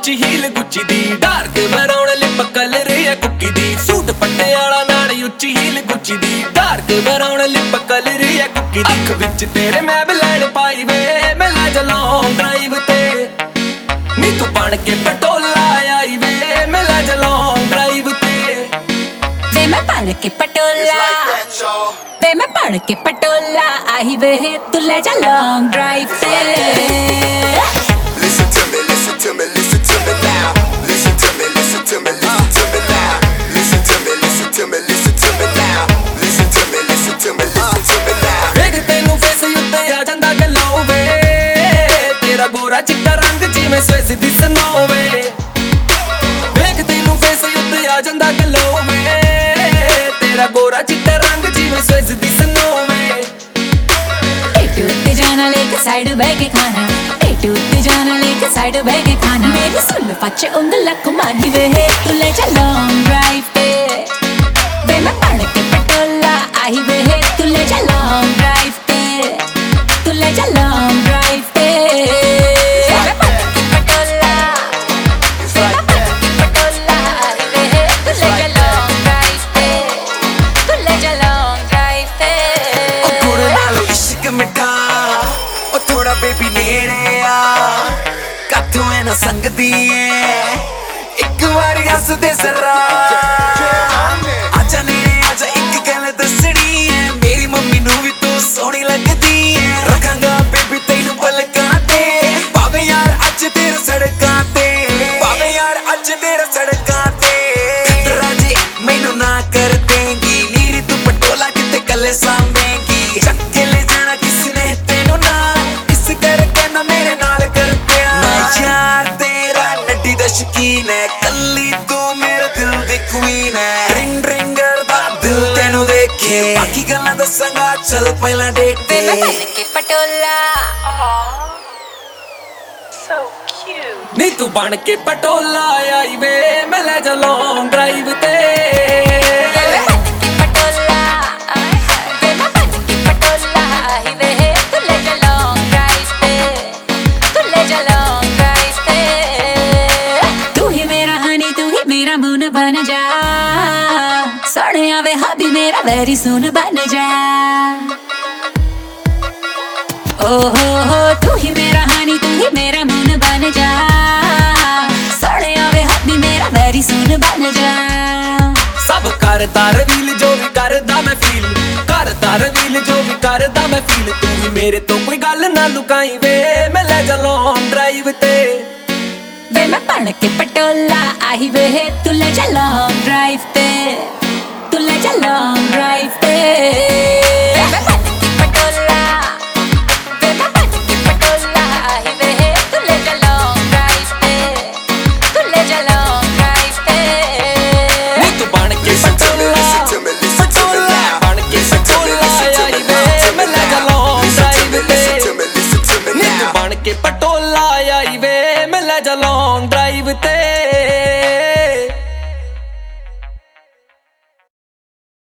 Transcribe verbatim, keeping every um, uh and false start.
ਉੱਚੀ heel Gucci ਦੀ dark brown lip colour ਹੈ ਕੁੱਕੀ ਦੀ ਸੂਟ ਪਟਿਆਲਾ ਨਾਲ ਉੱਚੀ ਹੀਲ ਗੁੱਚੀ ਦੀ ਡਾਰਕ ਬਰਾਊਨ ਲਿਪ ਕਲਰ ਹੈ ਕੁੱਕੀ ਦੀ ਅੱਖ ਵਿੱਚ ਤੇਰੇ ਮੈਂ ਬਲੈਂਡ ਪਾਈ ਵੇ ਮੈਂ ਲੈ ਚਲਾਂ ਡਰਾਈਵ ਤੇ ਨੀ ਤੂੰ ਬਣ ਕੇ ਪਟੋਲਾ ਆਈ ਵੇ ਮੈਂ ਲੈ ਚਲਾਂ ਡਰਾਈਵ ਤੇ ਵੇ ਮੈਂ ਬਣ ਕੇ ਪਟੋਲਾ ਵੇ ਮੈਂ ਬਣ ਕੇ ਪਟੋਲਾ ਆਈ ਵੇ ਤੂੰ ਲੈ ਜਾ ਲੌਂਗ ਡਰਾਈਵ ਤੇ Listen to me, listen to me, listen to me now. Listen to me, listen to me, listen to me now. Listen to me, listen to me, listen to me now. Listen to me, listen to me, listen to me now. ਵੇਖ ਤੈਨੂੰ face ਉੱਤੇ ਆ ਜਾਂਦਾ ਗਲੋ ਵੇ ਤੇਰਾ ਗੋਰਾ ਚਿੱਟਾ ਰੰਗ ਜਿਵੇਂ ਸਵਿਸ ਦੀ ਸਨੋ ਵੇ ਵੇਖ ਤੈਨੂੰ ਫੇਸ ਉੱਤੇ ਆ ਜਾਂਦਾ ਗਲੋ ਵੇ ਤੇਰਾ ਗੋਰਾ ਚਿੱਟਾ ਰੰਗ ਜਿਵੇਂ ਸਵਿਸ ਦੀ ਸਨੋ ਵੇ टेटू ते जाना लेके साइड बैग खाना टेटू ते जाना लेके साइड बैग खाना मेरी सुन पचे उंगला कुमारी वे तू ले जा लॉन्ग ड्राइव पे वे मैं बन के पटोला आई वे तू ले जा लॉन्ग ड्राइव पे तू ले जा लॉन्ग ड्राइव पे मैं बन के पटोला वे मैं बन के पटोला आई वे तू ले जा लॉन्ग ड्राइव पे तू ले जा लॉन्ग ड्राइव पे ਕੁੜੇ ਨਾਲ ਇਸ਼ਕ ਮਿੱਠਾ ਉਹ ਥੋੜਾ ਬੇਬੀ ਨੇੜੇ ਆ ਕਾਥੋਂ ਐ ਨਾ ਸੰਗਦੀ ਏ ਇੱਕ ਵਾਰੀ ਹੱਸ ਦੇ ਜ਼ਰਾ ਆਜਾ ਨੇੜੇ ਆਜਾ ਇੱਕ ਗੱਲ ਦੱਸਣੀ ਏ ਮੇਰੀ ਮੰਮੀ ਨੂੰ ਵੀ ਤੂੰ ਸੋਹਣੀ ਲੱਗਦੀ ਏ ਰੱਖਾਂਗਾ ਬੇਬੀ ਤੈਨੂੰ ਪਲਕਾਂ ਤੇ ਭਾਵੇਂ ਯਾਰ ਅੱਜ ਤੇਰੇ ਸੜਕਾਂ ਤੇ ਭਾਵੇਂ ਯਾਰ ਅੱਜ ਤੇਰੇ ਸੜਕਾਂ ਤੇ ਰਾਜੀ ਮੈਨੂੰ ਨਾ ਕਰ ਦੇਂਗੀ ਨੀਰੀ ਤੂੰ ਪਟੋਲਾ ਕਿਤੇ ਕੱਲੇ ਸਾਂਭੇਂਗੀ ਚੱਕ ਕੇ ਲੈ ਜਾਣਾ ਕਿਸ ਨੇ ਤੈਨੂੰ ਨਾਲ ਇਸ ਕਰਕੇ ਨਾ ਮੇਰੇ ਨਾਲ ਕਰ ਪਿਆ ਮੈਂ ਯਾਰ ਤੇਰਾ ਨੱਡੀ ਦਾ ਸ਼ੌਕੀਨ ਹੈ ਕੱਲੀ ਤੂੰ ਮੇਰੇ ਦਿਲ ਦੀ ਕੁਈਨ ਹੈ ਰਿੰਗ ਰਿੰਗਰ ਦਾ ਦਿਲ ਤੈਨੂੰ ਦੇਖੇ ਬਾਕੀ ਗੱਲਾਂ ਦੱਸਾਂਗਾ ਚੱਲ ਪਹਿਲਾਂ ਡੇਟ वे ਤੇ मैं बन के पटोला ਨੀ ਤੂੰ ਬਣ ਕੇ ਪਟੋਲਾ ਆਈ ਵੇ ਮੈਂ ਲੈ ਜਾ ਲੌਂਗ ਡਰਾਈਵ ਤੇ वे मैं बन के पटोला वे मैं बन के पटोला आई वे तू ले जा लॉन्ग ड्राइव पे तू ले जा लॉन्ग ड्राइव पे तू ही मेरा हनी तू ही मेरा मून बन जा सोने आवे हबी मेरा वेरी सून बन जा ओ हो हो तू ही मेरा हनी तू ही मेरा मून बन जा सोने आवे हबी मेरा वेरी सून बन जा ਸਭ ਕਰਦਾ ਰਵੀਲ ਜੋ ਵੀ ਕਰਦਾ ਮੈਂ ਫੀਲ ਕਰਦਾ ਰਵੀਲ ਜੋ ਵੀ ਕਰਦਾ ਮੈਂ ਫੀਲ ਤੂੰ ਵੀ ਮੇਰੇ ਤੋਂ ਕੋਈ ਗੱਲ ਨਾ ਲੁਕਾਈ ਵੇ ਮੈਂ ਲੈ ਜਾ ਲੌਂਗ ਡਰਾਈਵ ਤੇ वे मैं बन के पटोला आई वे तू ले जा लॉन्ग ड्राइव पे तू ले जा लॉन्ग